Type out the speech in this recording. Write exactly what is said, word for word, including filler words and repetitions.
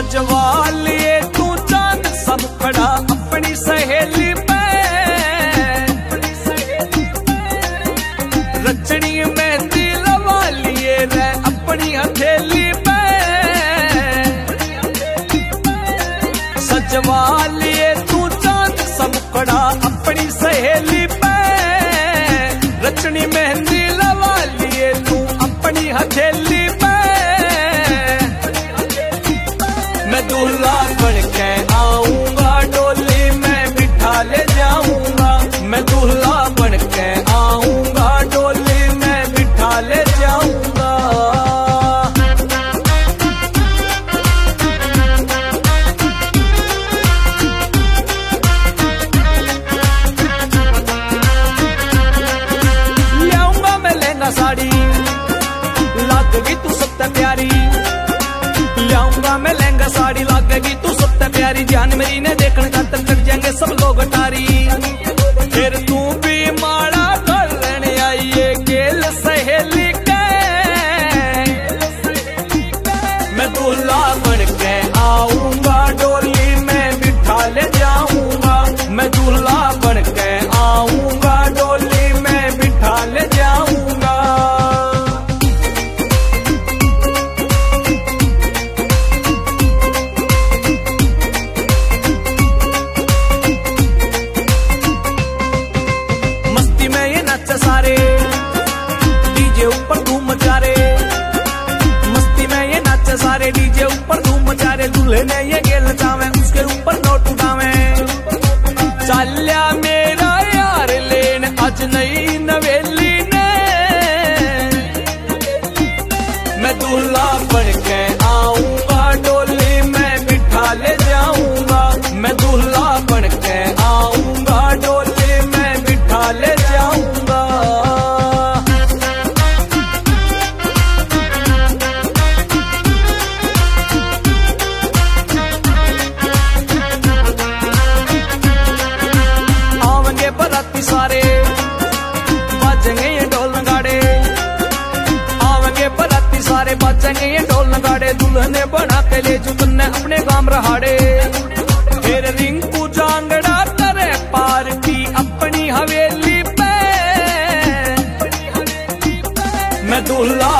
सजवा लिए तू चांद सब खड़ा अपनी सहेली पे, रचनी मेहंदी लगा लिए रे अपनी हथेली पे, सजवा लिए तू चांद सब खड़ा अपनी सहेली पे, रचनी मेहंदी लगा लिए तू अपनी हथेली पे। मैं दूल्हा बन के आऊंगा डोली में बिठा ले जाऊंगा, मैं दूल्हा बन के आऊंगा डोली में बिठा ले जाऊंगा। लाऊंगा मैं लहंगा साड़ी लगेगी तू सबसे प्यारी, लाऊंगा मैं लहंगा साड़ी लगेगी तू सबसे प्यारी, जान मेरी ने देखने खातर कर जाएंगे सब लोग तारी। फिर तू भी माड़ा करने आइए गेल सहेली के, मैं दूल्हा बन के आऊंगा डोली में बिठा ले जाऊंगा, मैं दूल्हा बन के आऊंगा डोली में बिठा ले जाऊंगा। सारे डीजे ऊपर धूम मचा रे, मस्ती में ये नाचे सारे डीजे ऊपर धूम मचा रे, दूल्हे ने ये गेल चावे उसके ऊपर नोट उठावे, चाल्या मेरा यार लेन आज नई नवेली ने, मैं दूल्हा बन के आऊंगा डोली में बिठा ले जाऊंगा, मैं दूल्हा बन के आऊंगा डोली में बिठा ले जाऊंगा। आवेंगे बराती सारे बाजेंगे ये ढोल नगाड़े, आवेंगे बराती सारे बाजेंगे ये ढोल नगाड़े, दुल्हने बना के ले जुगने अपने गांव रहाड़े। फिर रिंकू जांगड़ा करे पार की अपनी हवेली पे, मैं दूल्हा